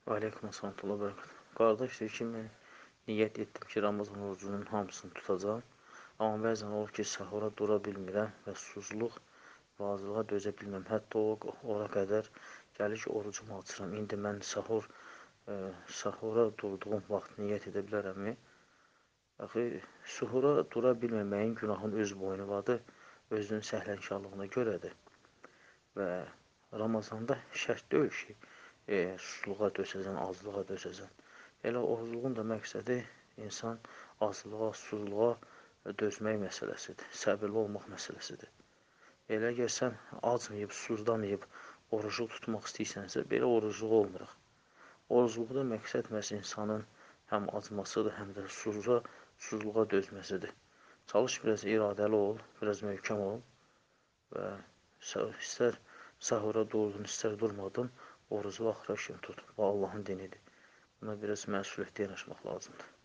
Aleykum assalam və qardaş, deyir ki, mən niyyət etdim ki, Ramazan orucunun hamısını tutacağam. Amma bəzən olur ki, sahura dura bilmirəm və susuzluq və acılığa dözə bilmirəm. Hətta ora qədər gəlir ki, orucumu açıram. İndi mən sahura durduğum vaxt niyyət edə bilərəmmi? Axı, suhura dura bilməməyin günahın öz boynuvadır, özünün səhlənkarlığına görədir. Və Ramazanda şərt deyil ki, susuzluğa dözəsən, acılığa dözəsən. Elə orucluğun da məqsədi insan acılığa, susuzluğa dözmək məsələsidir, səbirli olmaq məsələsidir. Elə əgər sən acmayıb, susuzlamayıb, orucluq tutmaq istəyirsənsə, belə orucluq olmuruq. Orucluqda məqsəd məhz insanın həm acmasıdır, həm də susuzluğa dözməsidir. Çalış, biraz iradəli ol, biraz möhkəm ol və istər sahura durdun, istər durmadın, orucu axıra kimi tut. Bu Allahın dinidir. Buna biraz məsuliyyətli yanaşmaq lazımdır.